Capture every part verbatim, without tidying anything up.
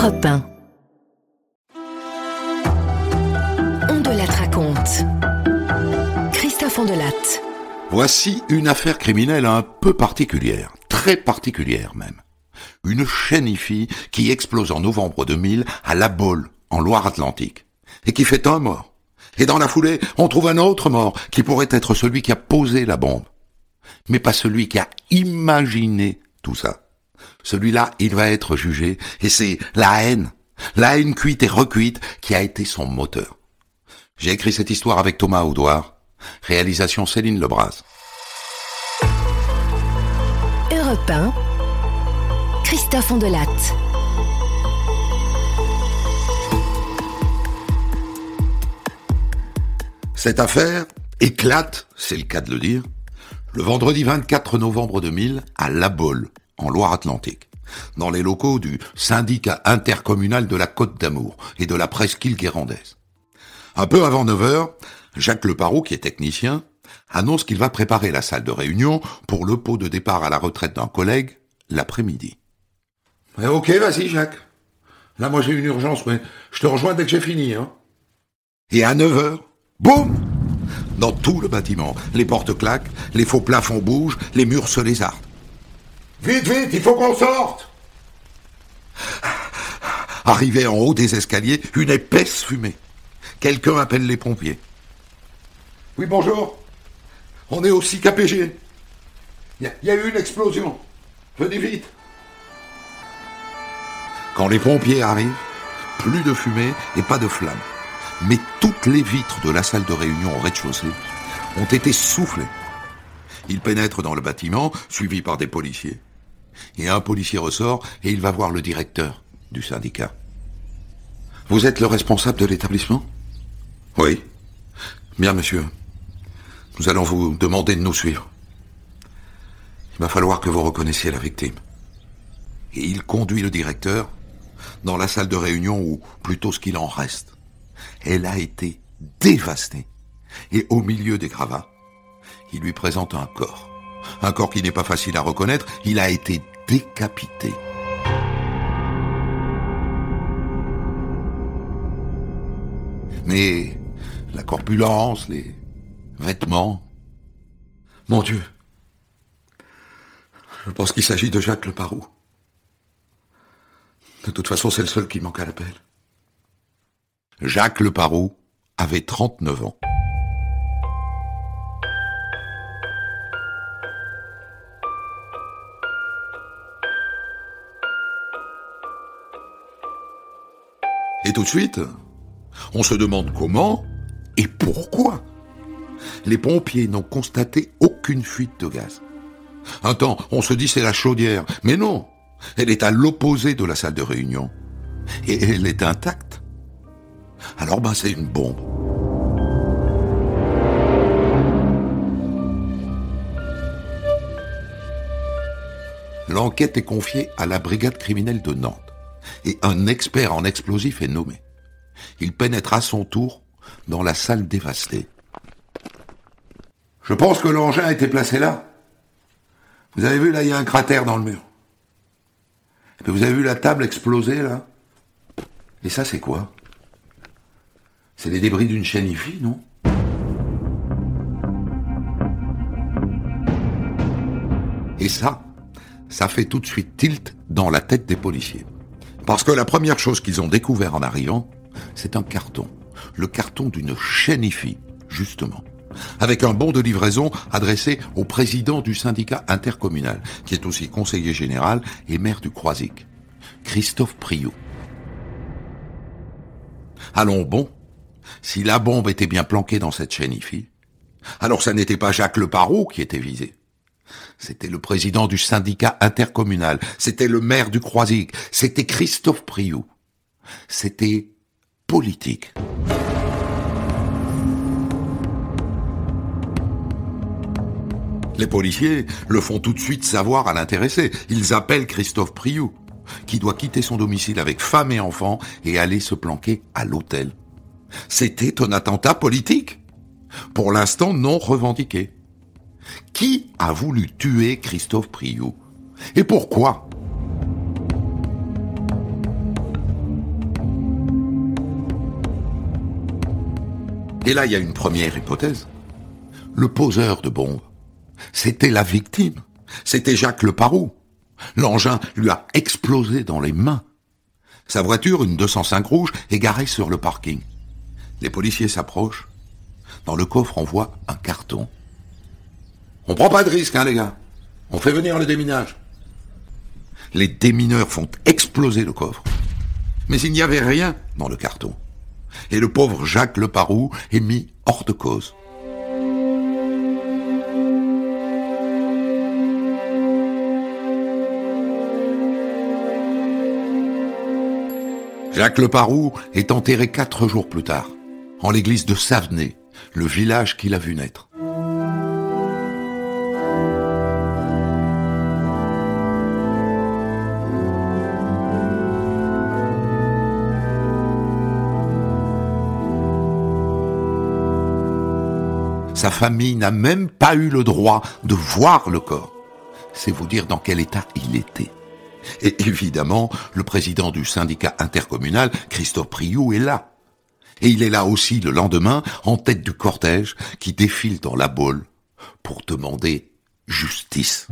Europe un. Ondelat raconte. Christophe Ondelat. Voici une affaire criminelle un peu particulière, très particulière même. Une chénifie qui explose en novembre deux mille à La Baule, en Loire-Atlantique, et qui fait un mort. Et dans la foulée, on trouve un autre mort qui pourrait être celui qui a posé la bombe. Mais pas celui qui a imaginé tout ça. Celui-là, il va être jugé, et c'est la haine, la haine cuite et recuite qui a été son moteur. J'ai écrit cette histoire avec Thomas Audouard, réalisation Céline Lebras. Europe un, Christophe Ondelat. Cette affaire éclate, c'est le cas de le dire, le vendredi vingt-quatre novembre deux mille à La Baule, en Loire-Atlantique, dans les locaux du syndicat intercommunal de la Côte d'Amour et de la presqu'île guérandaise. Un peu avant neuf heures, Jacques Leparoux, qui est technicien, annonce qu'il va préparer la salle de réunion pour le pot de départ à la retraite d'un collègue l'après-midi. Eh ok, vas-y Jacques. Là, moi j'ai une urgence, mais je te rejoins dès que j'ai fini. Hein. Et à neuf heures, boum! Dans tout le bâtiment, les portes claquent, les faux plafonds bougent, les murs se lézardent. Vite, vite, il faut qu'on sorte! Arrivé en haut des escaliers, une épaisse fumée. Quelqu'un appelle les pompiers. Oui, bonjour. On est au S I C A P G. Il y, y a eu une explosion. Venez vite. Quand les pompiers arrivent, plus de fumée et pas de flammes. Mais toutes les vitres de la salle de réunion au rez-de-chaussée ont été soufflées. Ils pénètrent dans le bâtiment, suivis par des policiers. Et un policier ressort et il va voir le directeur du syndicat. Vous êtes le responsable de l'établissement ? Oui. Bien, monsieur. Nous allons vous demander de nous suivre. Il va falloir que vous reconnaissiez la victime. Et il conduit le directeur dans la salle de réunion, ou plutôt ce qu'il en reste. Elle a été dévastée. Et au milieu des gravats, il lui présente un corps. Un corps qui n'est pas facile à reconnaître. Il a été décapité. Mais la corpulence, les vêtements... Mon Dieu. Je pense qu'il s'agit de Jacques Leparoux. De toute façon, c'est le seul qui manque à l'appel. Jacques Leparoux avait trente-neuf ans. Et tout de suite, on se demande comment et pourquoi. Les pompiers n'ont constaté aucune fuite de gaz. Un temps, on se dit c'est la chaudière, mais non, elle est à l'opposé de la salle de réunion. Et elle est intacte. Alors ben c'est une bombe. L'enquête est confiée à la brigade criminelle de Nantes. Et un expert en explosifs est nommé. Il pénètre à son tour dans la salle dévastée. Je pense que l'engin a été placé là. Vous avez vu, là, il y a un cratère dans le mur. Et puis vous avez vu la table exploser, là? Et ça, c'est quoi? C'est les débris d'une chénifie, non? Et ça, ça fait tout de suite tilt dans la tête des policiers. Parce que la première chose qu'ils ont découvert en arrivant, c'est un carton. Le carton d'une chénifie, justement. Avec un bon de livraison adressé au président du syndicat intercommunal, qui est aussi conseiller général et maire du Croisic, Christophe Priou. Allons bon, si la bombe était bien planquée dans cette chénifie, alors ça n'était pas Jacques Leparoux qui était visé. C'était le président du syndicat intercommunal, c'était le maire du Croisic, c'était Christophe Priou. C'était politique. Les policiers le font tout de suite savoir à l'intéressé. Ils appellent Christophe Priou, qui doit quitter son domicile avec femme et enfants et aller se planquer à l'hôtel. C'était un attentat politique, pour l'instant non revendiqué. Qui a voulu tuer Christophe Priou? Et pourquoi? Et là, il y a une première hypothèse. Le poseur de bombe, c'était la victime. C'était Jacques Leparoux. L'engin lui a explosé dans les mains. Sa voiture, une deux cent cinq rouge, est garée sur le parking. Les policiers s'approchent. Dans le coffre, on voit un carton. On prend pas de risque, hein, les gars. On fait venir le déminage. Les démineurs font exploser le coffre. Mais il n'y avait rien dans le carton. Et le pauvre Jacques Leparoux est mis hors de cause. Jacques Leparoux est enterré quatre jours plus tard, en l'église de Savenay, le village qu'il a vu naître. Sa famille n'a même pas eu le droit de voir le corps. C'est vous dire dans quel état il était. Et évidemment, le président du syndicat intercommunal, Christophe Priou, est là. Et il est là aussi le lendemain, en tête du cortège, qui défile dans la Baule pour demander justice.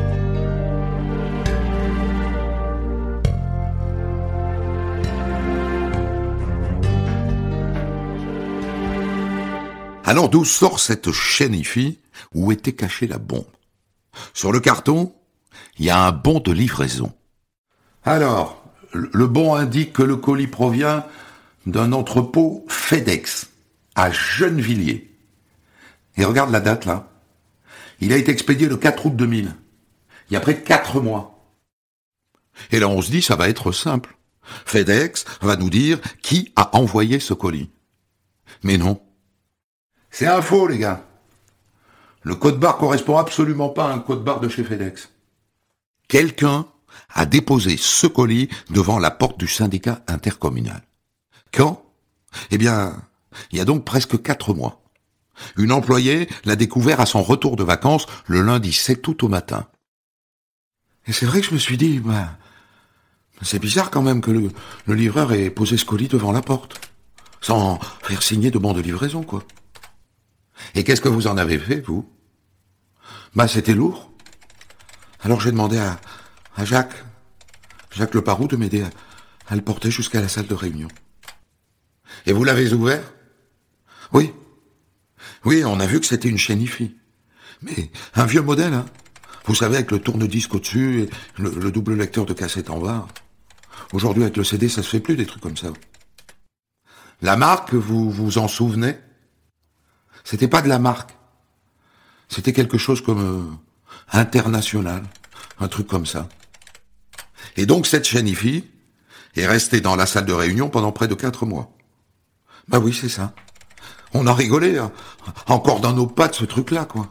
Alors d'où sort cette chénifie où était cachée la bombe? Sur le carton, il y a un bon de livraison. Alors, le bon indique que le colis provient d'un entrepôt FedEx à Gennevilliers. Et regarde la date là. Il a été expédié le quatre août deux mille. Il y a près de quatre mois. Et là on se dit ça va être simple. FedEx va nous dire qui a envoyé ce colis. Mais non. C'est un faux, les gars. Le code barre correspond absolument pas à un code barre de chez FedEx. Quelqu'un a déposé ce colis devant la porte du syndicat intercommunal. Quand? Eh bien, il y a donc presque quatre mois. Une employée l'a découvert à son retour de vacances le lundi sept août au matin. Et c'est vrai que je me suis dit, bah, c'est bizarre quand même que le, le livreur ait posé ce colis devant la porte, sans faire signer de bon de livraison, quoi. Et qu'est-ce que vous en avez fait, vous? Bah, c'était lourd. Alors j'ai demandé à, à Jacques, Jacques Leparoux, de m'aider à, à le porter jusqu'à la salle de réunion. Et vous l'avez ouvert? Oui. Oui, on a vu que c'était une chénifie. Mais un vieux modèle, hein. Vous savez, avec le tourne-disque au-dessus et le, le double lecteur de cassette en bas. Aujourd'hui, avec le C D, ça se fait plus des trucs comme ça. La marque, vous vous en souvenez? C'était pas de la marque. C'était quelque chose comme euh, international. Un truc comme ça. Et donc, cette chénifie est restée dans la salle de réunion pendant près de quatre mois. Bah oui, c'est ça. On a rigolé, hein. Encore dans nos pattes, ce truc-là, quoi.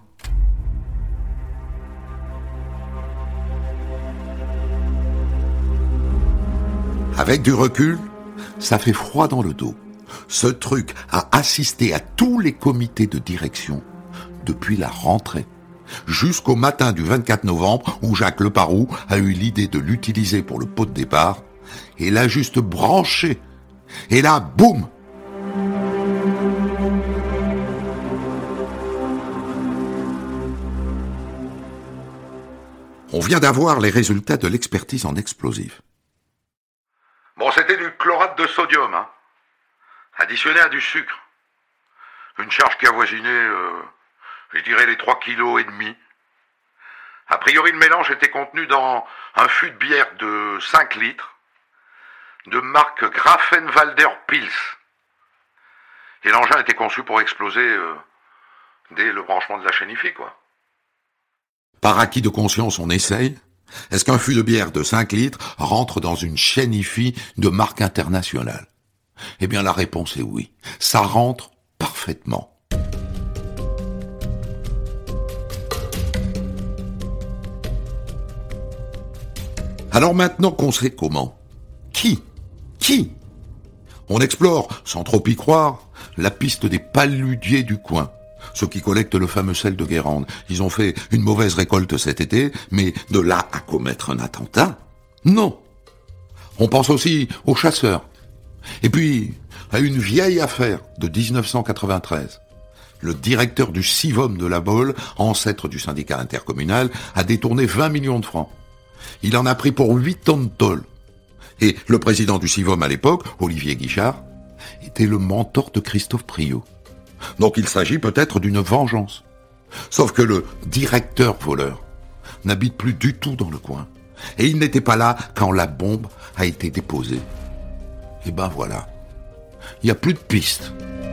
Avec du recul, ça fait froid dans le dos. Ce truc a assisté à tous les comités de direction depuis la rentrée, jusqu'au matin du vingt-quatre novembre où Jacques Leparoux a eu l'idée de l'utiliser pour le pot de départ et l'a juste branché. Et là, boum! On vient d'avoir les résultats de l'expertise en explosifs. Bon, c'était du chlorate de sodium, hein, additionné à du sucre. Une charge qui avoisinait, euh, je dirais, les trois kilos et demi. A priori, le mélange était contenu dans un fût de bière de cinq litres, de marque Grafenwalder Pils. Et l'engin était conçu pour exploser euh, dès le branchement de la chénifie, quoi. Par acquis de conscience, on essaye. Est-ce qu'un fût de bière de cinq litres rentre dans une chénifie de marque internationale? Eh bien, la réponse est oui. Ça rentre parfaitement. Alors maintenant qu'on sait comment, qui Qui On explore, sans trop y croire, la piste des paludiers du coin. Ceux qui collectent le fameux sel de Guérande. Ils ont fait une mauvaise récolte cet été, mais de là à commettre un attentat, non. On pense aussi aux chasseurs. Et puis, à une vieille affaire de dix-neuf cent quatre-vingt-treize, le directeur du Sivom de la Baule, ancêtre du syndicat intercommunal, a détourné vingt millions de francs. Il en a pris pour huit tonnes de tôle. Et le président du Sivom à l'époque, Olivier Guichard, était le mentor de Christophe Priou. Donc il s'agit peut-être d'une vengeance. Sauf que le directeur voleur n'habite plus du tout dans le coin. Et il n'était pas là quand la bombe a été déposée. Et ben voilà. Il n'y a plus de piste.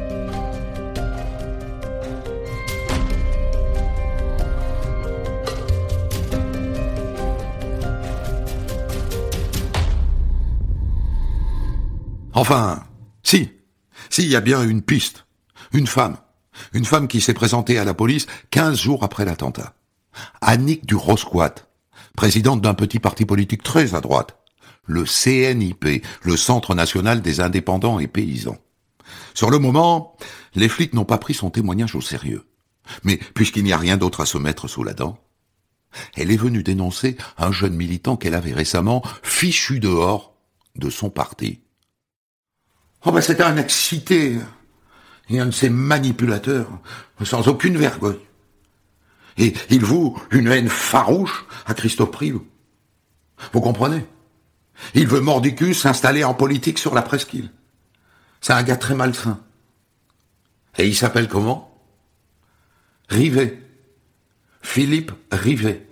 Enfin, si. Si, il y a bien une piste. Une femme. Une femme qui s'est présentée à la police quinze jours après l'attentat. Annick du Rosquat, présidente d'un petit parti politique très à droite. Le C N I P, le Centre national des indépendants et paysans. Sur le moment, les flics n'ont pas pris son témoignage au sérieux. Mais puisqu'il n'y a rien d'autre à se mettre sous la dent, elle est venue dénoncer un jeune militant qu'elle avait récemment fichu dehors de son parti. Oh ben c'était un excité et un de ces manipulateurs sans aucune vergogne. Et il voue une haine farouche à Christophe Priou. Vous comprenez? Il veut mordicus s'installer en politique sur la presqu'île. C'est un gars très malsain. Et il s'appelle comment? Rivet. Philippe Rivet.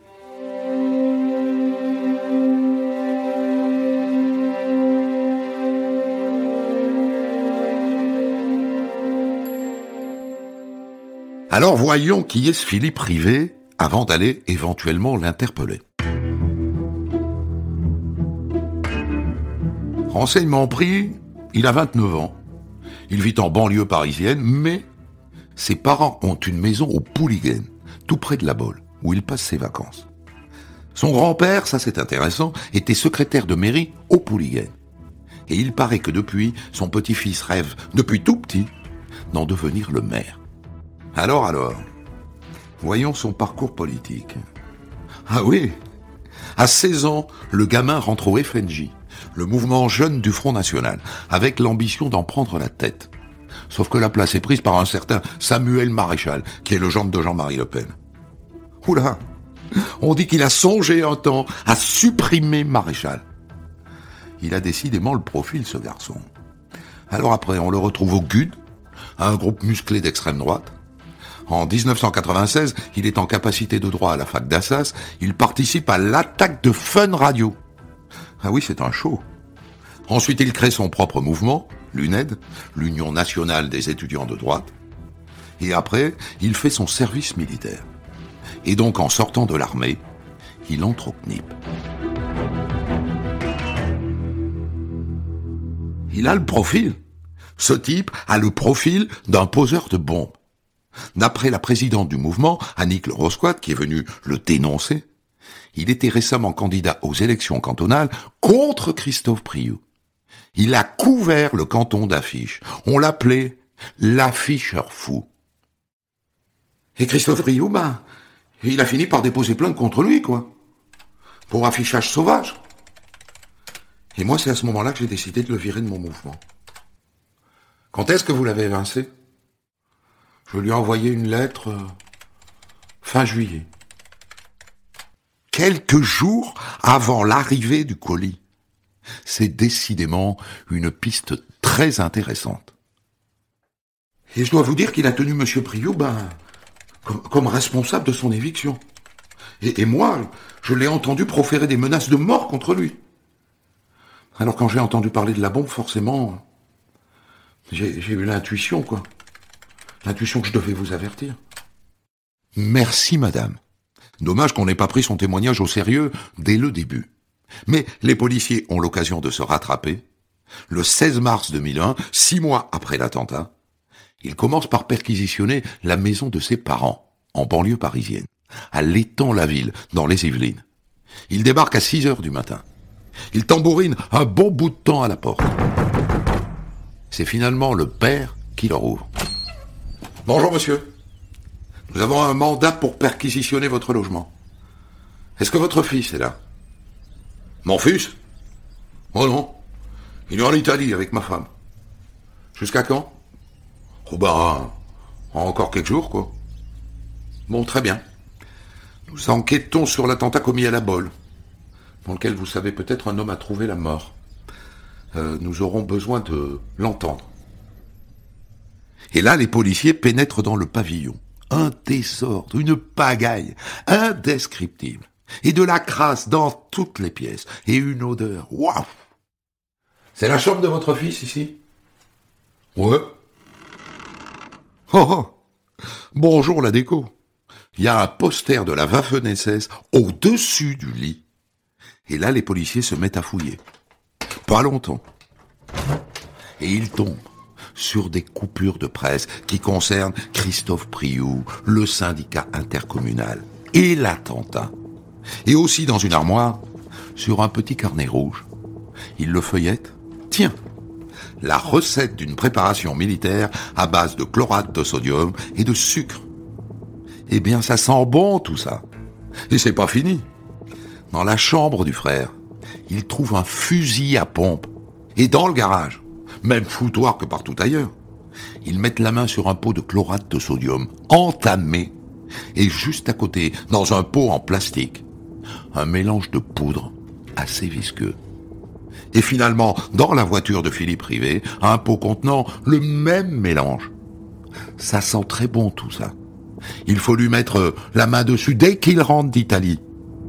Alors voyons qui est ce Philippe Rivet avant d'aller éventuellement l'interpeller. Renseignement pris, il a vingt-neuf ans. Il vit en banlieue parisienne, mais ses parents ont une maison au Pouliguen, tout près de la Baule, où il passe ses vacances. Son grand-père, ça c'est intéressant, était secrétaire de mairie au Pouliguen. Et il paraît que depuis, son petit-fils rêve, depuis tout petit, d'en devenir le maire. Alors, alors, voyons son parcours politique. Ah oui, à seize ans, le gamin rentre au F N J, le mouvement jeune du Front National, avec l'ambition d'en prendre la tête. Sauf que la place est prise par un certain Samuel Maréchal, qui est le gendre de Jean-Marie Le Pen. Oula, on dit qu'il a songé un temps à supprimer Maréchal. Il a décidément le profil, ce garçon. Alors après, on le retrouve au G U D, un groupe musclé d'extrême droite. En dix-neuf cent quatre-vingt-seize, il est en capacité de droit à la fac d'Assas. Il participe à l'attaque de Fun Radio. Ah oui, c'est un show. Ensuite, il crée son propre mouvement, l'U N E D, l'Union nationale des étudiants de droite. Et après, il fait son service militaire. Et donc, en sortant de l'armée, il entre au C N I P. Il a le profil. Ce type a le profil d'un poseur de bombes. D'après la présidente du mouvement, Annick le Rosquat, qui est venue le dénoncer, il était récemment candidat aux élections cantonales contre Christophe Priou. Il a couvert le canton d'affiches. On l'appelait l'afficheur fou. Et Christophe Priou, ben, il a fini par déposer plainte contre lui, quoi. Pour affichage sauvage. Et moi, c'est à ce moment-là que j'ai décidé de le virer de mon mouvement. Quand est-ce que vous l'avez évincé ? Je lui ai envoyé une lettre euh, fin juillet. Quelques jours avant l'arrivée du colis. C'est décidément une piste très intéressante. Et je dois vous dire qu'il a tenu M. Priou ben, comme, comme responsable de son éviction. Et, et moi, je l'ai entendu proférer des menaces de mort contre lui. Alors quand j'ai entendu parler de la bombe, forcément, j'ai, j'ai eu l'intuition, quoi. L'intuition que je devais vous avertir. Merci, madame. Dommage qu'on n'ait pas pris son témoignage au sérieux dès le début. Mais les policiers ont l'occasion de se rattraper. Le seize mars deux mille un, six mois après l'attentat, ils commencent par perquisitionner la maison de ses parents, en banlieue parisienne, à l'Étang-la-Ville, dans les Yvelines. Ils débarquent à six heures du matin. Ils tambourinent un bon bout de temps à la porte. C'est finalement le père qui leur ouvre. Bonjour monsieur, nous avons un mandat pour perquisitionner votre logement. Est-ce que votre fils est là? Mon fils? Oh non, Il est en Italie avec ma femme. Jusqu'à quand? Oh bah, encore quelques jours, quoi. Bon, très bien. Nous enquêtons sur l'attentat commis à La Baule, dans lequel vous savez peut-être un homme a trouvé la mort. Euh, nous aurons besoin de l'entendre. Et là, les policiers pénètrent dans le pavillon. Un désordre, une pagaille, indescriptible. Et de la crasse dans toutes les pièces. Et une odeur. Waouh! C'est la chambre de votre fils, ici? Ouais. Oh, oh. Bonjour la déco. Il y a un poster de la Waffen-S S au-dessus du lit. Et là, les policiers se mettent à fouiller. Pas longtemps. Et ils tombent sur des coupures de presse qui concernent Christophe Priou, le syndicat intercommunal et l'attentat. Et aussi dans une armoire, sur un petit carnet rouge. Ils le feuillettent. Tiens, la recette d'une préparation militaire à base de chlorate de sodium et de sucre. Eh bien, ça sent bon tout ça. Et c'est pas fini. Dans la chambre du frère, ils trouvent un fusil à pompe. Et dans le garage, même foutoir que partout ailleurs, ils mettent la main sur un pot de chlorate de sodium entamé. Et juste à côté, dans un pot en plastique, un mélange de poudre assez visqueux. Et finalement, dans la voiture de Philippe Rivet, un pot contenant le même mélange. Ça sent très bon tout ça. Il faut lui mettre la main dessus dès qu'il rentre d'Italie.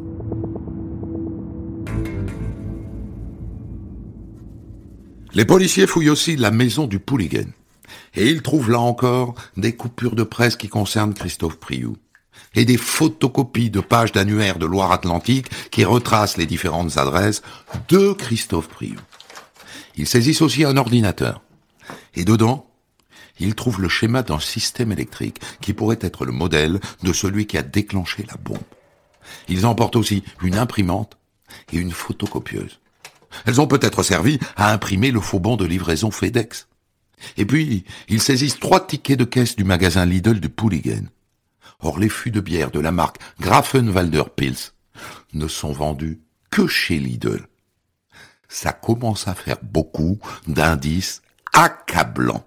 Les policiers fouillent aussi la maison du Pouliguen. Et ils trouvent là encore des coupures de presse qui concernent Christophe Priou. Et des photocopies de pages d'annuaires de Loire-Atlantique qui retracent les différentes adresses de Christophe Priou. Ils saisissent aussi un ordinateur. Et dedans, ils trouvent le schéma d'un système électrique qui pourrait être le modèle de celui qui a déclenché la bombe. Ils emportent aussi une imprimante et une photocopieuse. Elles ont peut-être servi à imprimer le faux bon de livraison FedEx. Et puis, ils saisissent trois tickets de caisse du magasin Lidl du Pouliguen. Or, les fûts de bière de la marque Grafenwalder Pils ne sont vendus que chez Lidl. Ça commence à faire beaucoup d'indices accablants.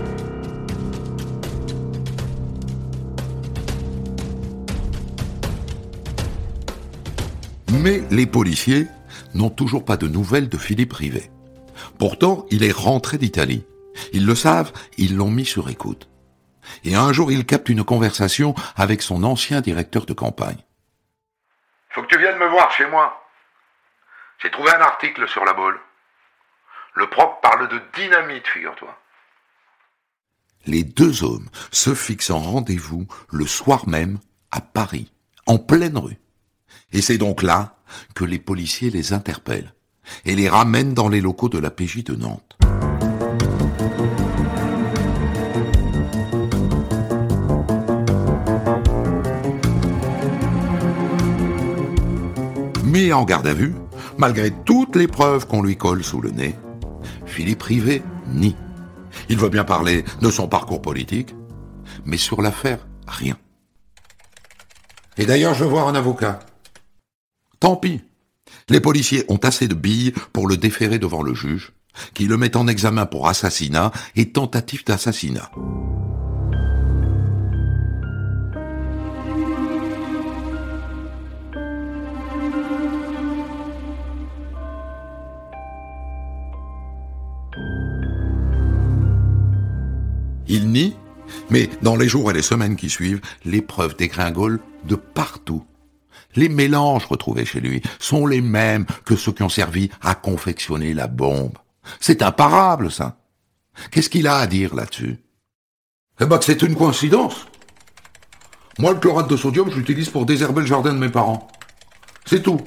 Mais les policiers n'ont toujours pas de nouvelles de Philippe Rivet. Pourtant, il est rentré d'Italie. Ils le savent, ils l'ont mis sur écoute. Et un jour, il capte une conversation avec son ancien directeur de campagne. « Faut que tu viennes me voir chez moi. J'ai trouvé un article sur La Baule. Le proc parle de dynamite, figure-toi. » Les deux hommes se fixent en rendez-vous le soir même à Paris, en pleine rue. Et c'est donc là que les policiers les interpellent et les ramènent dans les locaux de la P J de Nantes. Mis en garde à vue, malgré toutes les preuves qu'on lui colle sous le nez, Philippe Rivet nie. Il veut bien parler de son parcours politique, mais sur l'affaire, rien. Et d'ailleurs, je veux voir un avocat. Tant pis. Les policiers ont assez de billes pour le déférer devant le juge, qui le met en examen pour assassinat et tentative d'assassinat. Il nie, mais dans les jours et les semaines qui suivent, les preuves dégringolent de partout. Les mélanges retrouvés chez lui sont les mêmes que ceux qui ont servi à confectionner la bombe. C'est imparable, ça. Qu'est-ce qu'il a à dire là-dessus? Eh ben que c'est une coïncidence. Moi, le chlorate de sodium, je l'utilise pour désherber le jardin de mes parents. C'est tout.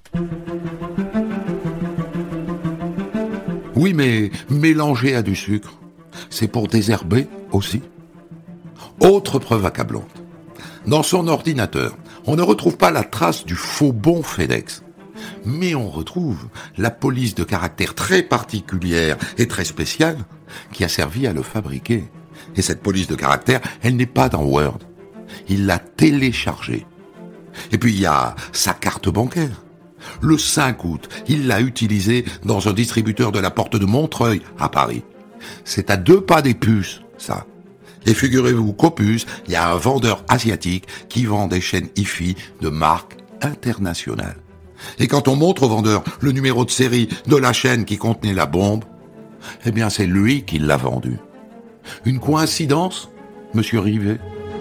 Oui, mais mélangé à du sucre, c'est pour désherber aussi. Autre preuve accablante. Dans son ordinateur, on ne retrouve pas la trace du faux bon FedEx. Mais on retrouve la police de caractère très particulière et très spéciale qui a servi à le fabriquer. Et cette police de caractère, elle n'est pas dans Word. Il l'a téléchargée. Et puis il y a sa carte bancaire, Le cinq août, il l'a utilisé dans un distributeur de la porte de Montreuil, à Paris. C'est à deux pas des puces, ça. Et figurez-vous qu'aux puces, il y a un vendeur asiatique qui vend des chaînes hi-fi de marque internationale. Et quand on montre au vendeur le numéro de série de la chaîne qui contenait la bombe, eh bien c'est lui qui l'a vendue. Une coïncidence, monsieur Rivet ?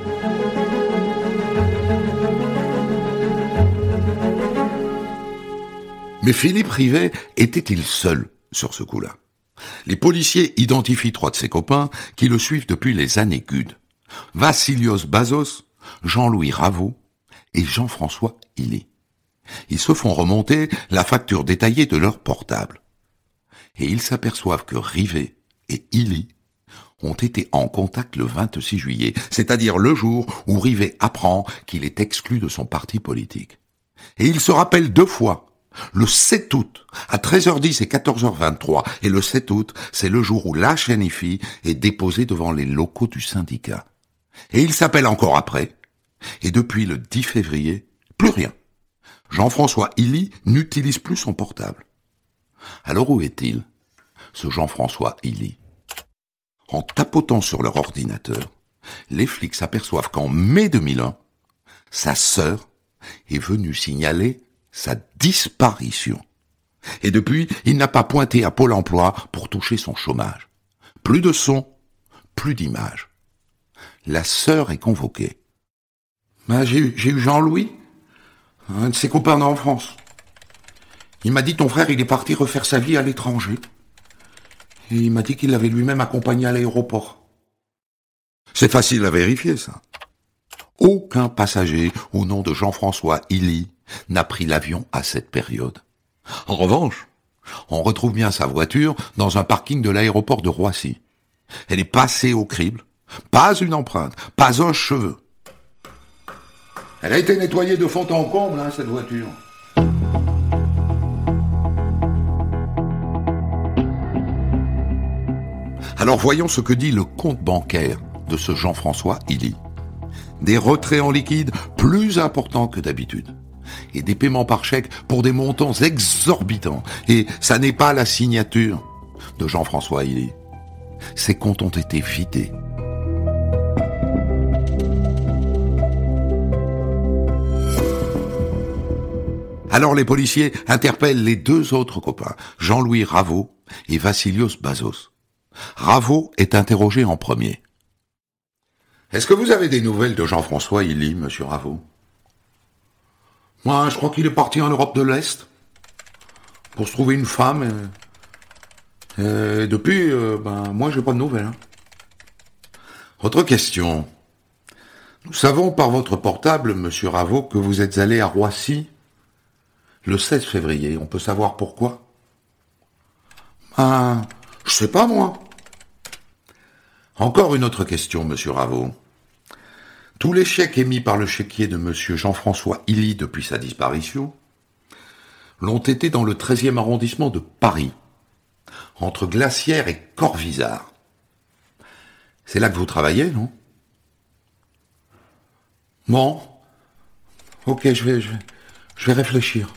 Mais Philippe Rivet était-il seul sur ce coup-là ? Les policiers identifient trois de ses copains qui le suivent depuis les années Gudes. Vassilios Bazos, Jean-Louis Ravaud et Jean-François Hilly. Ils se font remonter la facture détaillée de leur portable. Et ils s'aperçoivent que Rivet et Hilly ont été en contact le vingt-six juillet, c'est-à-dire le jour où Rivet apprend qu'il est exclu de son parti politique. Et il se rappelle deux fois. Le sept août, à treize heures dix et quatorze heures vingt-trois, et le sept août, c'est le jour où la chaîne hi-fi est déposée devant les locaux du syndicat. Et il s'appelle encore après, et depuis le dix février, plus rien. Jean-François Hilly n'utilise plus son portable. Alors où est-il, ce Jean-François Hilly ? En tapotant sur leur ordinateur, les flics s'aperçoivent qu'en mai deux mille un, sa sœur est venue signaler sa disparition. Et depuis, il n'a pas pointé à Pôle emploi pour toucher son chômage. Plus de son, plus d'image. La sœur est convoquée. Ben, j'ai, eu, j'ai eu Jean-Louis, un de ses copains en France. Il m'a dit ton frère, il est parti refaire sa vie à l'étranger. Et il m'a dit qu'il l'avait lui-même accompagné à l'aéroport. C'est facile à vérifier, ça. Aucun passager au nom de Jean-François Hilly n'a pris l'avion à cette période. En revanche, on retrouve bien sa voiture dans un parking de l'aéroport de Roissy. Elle est passée au crible, pas une empreinte, pas un cheveu. Elle a été nettoyée de fond en comble, hein, cette voiture. Alors voyons ce que dit le compte bancaire de ce Jean-François Hilly. Des retraits en liquide plus importants que d'habitude. Et des paiements par chèque pour des montants exorbitants. Et ça n'est pas la signature de Jean-François Hilly. Ces comptes ont été vidés. Alors les policiers interpellent les deux autres copains, Jean-Louis Ravaud et Vassilios Bazos. Ravaud est interrogé en premier. Est-ce que vous avez des nouvelles de Jean-François Hilly, monsieur Ravaud ? Moi, je crois qu'il est parti en Europe de l'Est pour se trouver une femme. Et, et depuis, euh, ben, moi, j'ai pas de nouvelles. Hein. Autre question. Nous savons par votre portable, monsieur Ravaud, que vous êtes allé à Roissy le seize février. On peut savoir pourquoi ? Ben, je sais pas, moi. Encore une autre question, monsieur Ravaud. Tous les chèques émis par le chéquier de monsieur Jean-François Hilly depuis sa disparition l'ont été dans le treizième arrondissement de Paris, entre Glacière et Corvisart. C'est là que vous travaillez, non ? Bon. Ok, je vais, je vais, je vais réfléchir.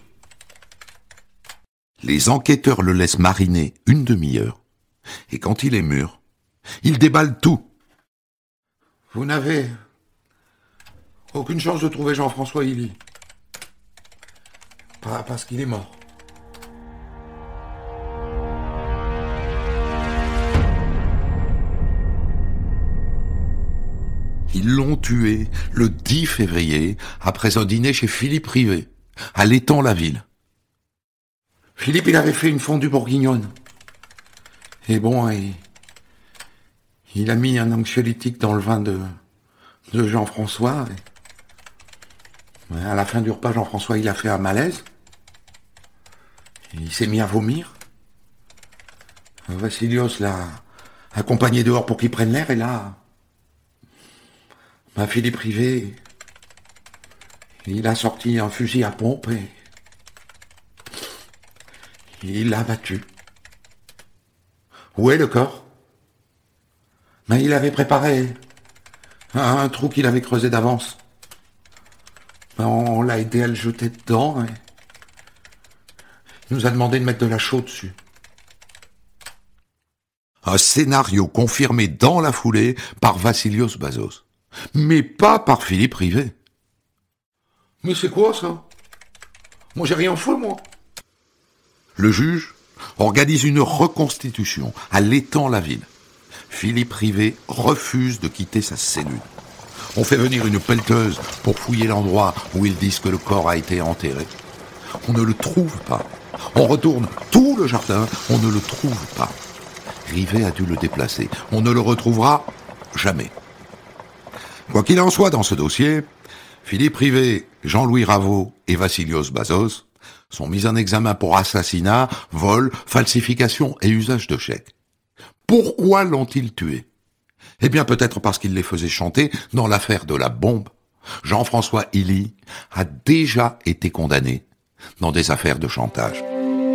Les enquêteurs le laissent mariner une demi-heure, et quand il est mûr, ils déballent tout. Vous n'avez aucune chance de trouver Jean-François Hilly. Pas parce qu'il est mort. Ils l'ont tué le dix février après un dîner chez Philippe Rivet, à l'Étang-la-Ville. Philippe, il avait fait une fondue bourguignonne. Et bon, il, il a mis un anxiolytique dans le vin de, de Jean-François. Et, à la fin du repas, Jean-François, il a fait un malaise. Il s'est mis à vomir. Vassilios l'a accompagné dehors pour qu'il prenne l'air, et là, bah, Philippe Rivet, il a sorti un fusil à pompe et il l'a abattu. Où est le corps ? Ben, il avait préparé un, un trou qu'il avait creusé d'avance. Ben, on, on l'a aidé à le jeter dedans. Et, Il nous a demandé de mettre de la chaux dessus. Un scénario confirmé dans la foulée par Vassilios Bazos. Mais pas par Philippe Rivet. Mais c'est quoi ça? Moi j'ai rien fait, moi. Le juge organise une reconstitution à l'étang-la-ville. Philippe Rivet refuse de quitter sa cellule. On fait venir une pelleteuse pour fouiller l'endroit où ils disent que le corps a été enterré. On ne le trouve pas. On retourne tout le jardin, on ne le trouve pas. Rivet a dû le déplacer. On ne le retrouvera jamais. Quoi qu'il en soit dans ce dossier, Philippe Rivet, Jean-Louis Ravaud et Vassilios Bazos sont mis en examen pour assassinat, vol, falsification et usage de chèques. Pourquoi l'ont-ils tué? Eh bien peut-être parce qu'il les faisait chanter dans l'affaire de la bombe. Jean-François Hilly a déjà été condamné dans des affaires de chantage.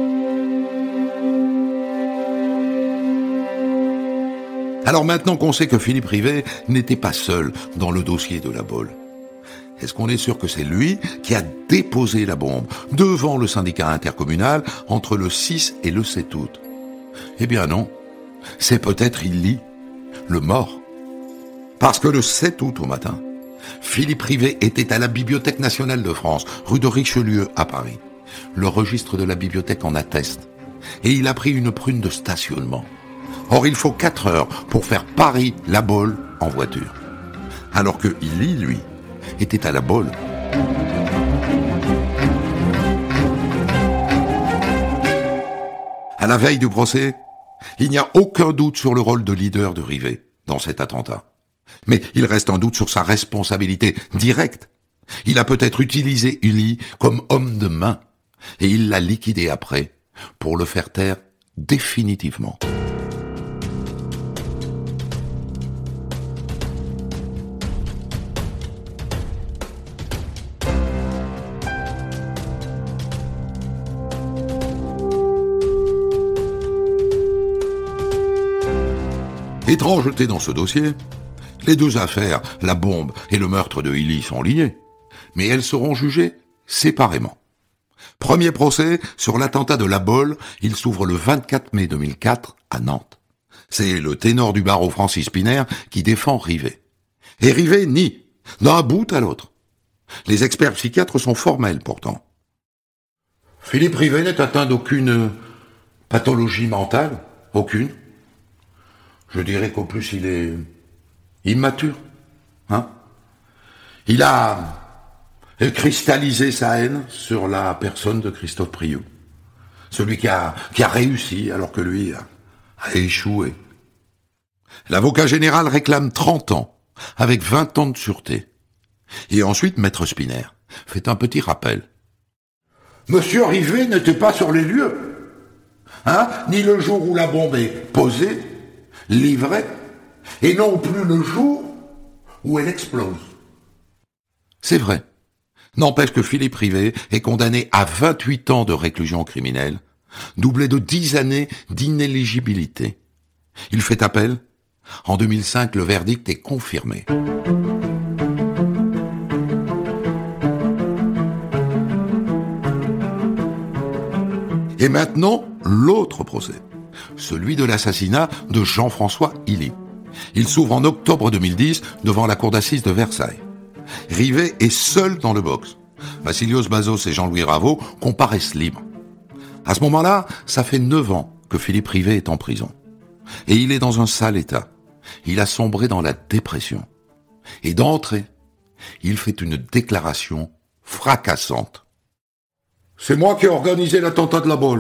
Alors maintenant qu'on sait que Philippe Rivet n'était pas seul dans le dossier de la Baule, est-ce qu'on est sûr que c'est lui qui a déposé la bombe devant le syndicat intercommunal entre le six et le sept août? Eh bien non, c'est peut-être Hilly, le mort. Parce que le sept août au matin, Philippe Rivet était à la Bibliothèque nationale de France, rue de Richelieu à Paris. Le registre de la bibliothèque en atteste. Et il a pris une prune de stationnement. Or, il faut quatre heures pour faire Paris-La Baule en voiture. Alors que Hilly, lui, était à La Baule. À la veille du procès, il n'y a aucun doute sur le rôle de leader de Rivet dans cet attentat. Mais il reste un doute sur sa responsabilité directe. Il a peut-être utilisé Hilly comme homme de main, et il l'a liquidé après, pour le faire taire définitivement. Étrangeté dans ce dossier, les deux affaires, la bombe et le meurtre de Hilly, sont liées, mais elles seront jugées séparément. Premier procès sur l'attentat de La Baule, il s'ouvre le vingt-quatre mai deux mille quatre à Nantes. C'est le ténor du barreau Francis Piner qui défend Rivet. Et Rivet nie, d'un bout à l'autre. Les experts psychiatres sont formels pourtant. Philippe Rivet n'est atteint d'aucune pathologie mentale, aucune. Je dirais qu'au plus il est immature, hein. Il a cristallisé sa haine sur la personne de Christophe Priou. Celui qui a, qui a réussi alors que lui a, a échoué. L'avocat général réclame trente ans, avec vingt ans de sûreté. Et ensuite, Maître Spiner fait un petit rappel. Monsieur Rivet n'était pas sur les lieux, hein, ni le jour où la bombe est posée, livrée, et non plus le jour où elle explose. C'est vrai. N'empêche que Philippe Rivet est condamné à vingt-huit ans de réclusion criminelle, doublé de dix années d'inéligibilité. Il fait appel. En deux mille cinq, le verdict est confirmé. Et maintenant, l'autre procès. Celui de l'assassinat de Jean-François Hilly. Il s'ouvre en octobre deux mille dix devant la cour d'assises de Versailles. Rivet est seul dans le box. Vassilios Bazos et Jean-Louis Ravaud comparaissent libres. À ce moment-là, ça fait neuf ans que Philippe Rivet est en prison. Et il est dans un sale état. Il a sombré dans la dépression. Et d'entrée, il fait une déclaration fracassante. C'est moi qui ai organisé l'attentat de La Baule.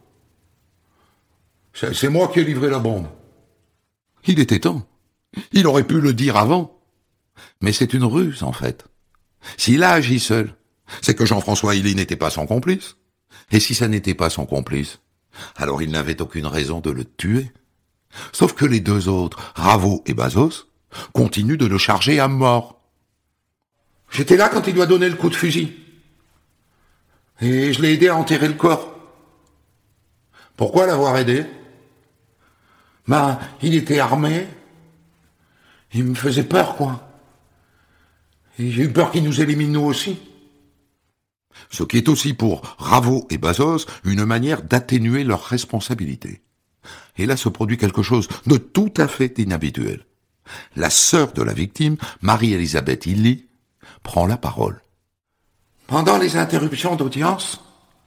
C'est, c'est moi qui ai livré la bombe. Il était temps. Il aurait pu le dire avant. Mais c'est une ruse, en fait. S'il a agi seul, c'est que Jean-François Hilly n'était pas son complice. Et si ça n'était pas son complice, alors il n'avait aucune raison de le tuer. Sauf que les deux autres, Ravaud et Bazos, continuent de le charger à mort. J'étais là quand il lui a donné le coup de fusil. Et je l'ai aidé à enterrer le corps. Pourquoi l'avoir aidé? Ben, il était armé. Il me faisait peur, quoi. Et j'ai eu peur qu'il nous élimine nous aussi. Ce qui est aussi pour Ravo et Bazos une manière d'atténuer leurs responsabilités. Et là se produit quelque chose de tout à fait inhabituel. La sœur de la victime, Marie-Elisabeth Illy, prend la parole. Pendant les interruptions d'audience,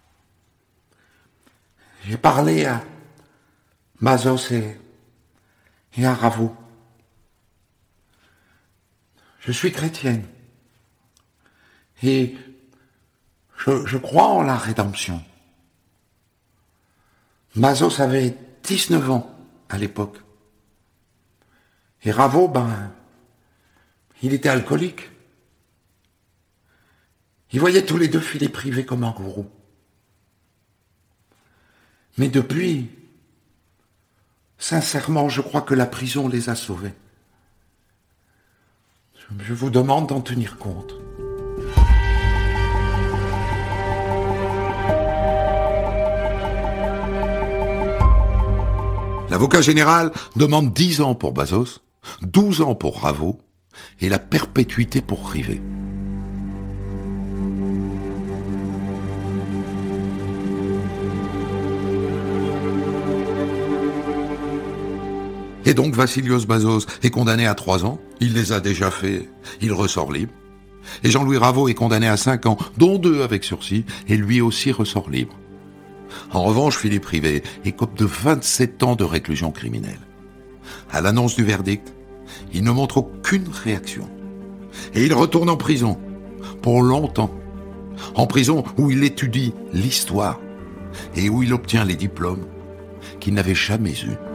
j'ai parlé à Bazos et, et à Ravo. Je suis chrétienne. Et je, je crois en la rédemption. Bazos avait dix-neuf ans à l'époque. Et Ravo, ben, il était alcoolique. Ils voyaient tous les deux filer privés comme un gourou. Mais depuis, sincèrement, je crois que la prison les a sauvés. Je vous demande d'en tenir compte. L'avocat général demande dix ans pour Bazos, douze ans pour Ravo et la perpétuité pour Rivet. Et donc Vassilios Bazos est condamné à trois ans, il les a déjà fait, il ressort libre. Et Jean-Louis Ravo est condamné à cinq ans, dont deux avec sursis, et lui aussi ressort libre. En revanche, Philippe Rivet écope de vingt-sept ans de réclusion criminelle. À l'annonce du verdict, il ne montre aucune réaction. Et il retourne en prison, pour longtemps. En prison où il étudie l'histoire et où il obtient les diplômes qu'il n'avait jamais eus.